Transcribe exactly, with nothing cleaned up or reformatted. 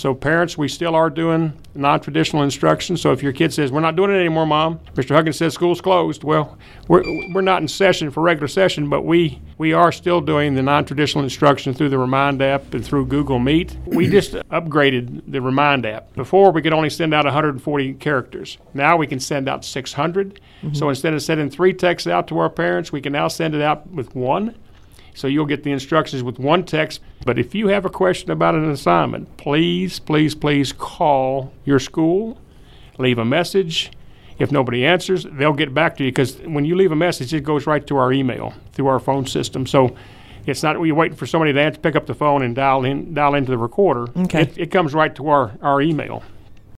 So parents, we still are doing non-traditional instruction. So if your kid says, we're not doing it anymore, Mom, Mister Huggins says school's closed, well, we're, we're not in session for regular session, but we, we are still doing the non-traditional instruction through the Remind app and through Google Meet. We just upgraded the Remind app. Before, we could only send out one hundred forty characters. Now we can send out six hundred. Mm-hmm. So instead of sending three texts out to our parents, we can now send it out with one. So you'll get the instructions with one text. But if you have a question about an assignment, please, please, please call your school, leave a message. If nobody answers, they'll get back to you, because when you leave a message, it goes right to our email through our phone system. So it's not you're waiting for somebody to answer, pick up the phone and dial in, dial into the recorder. Okay. It, it comes right to our, our email.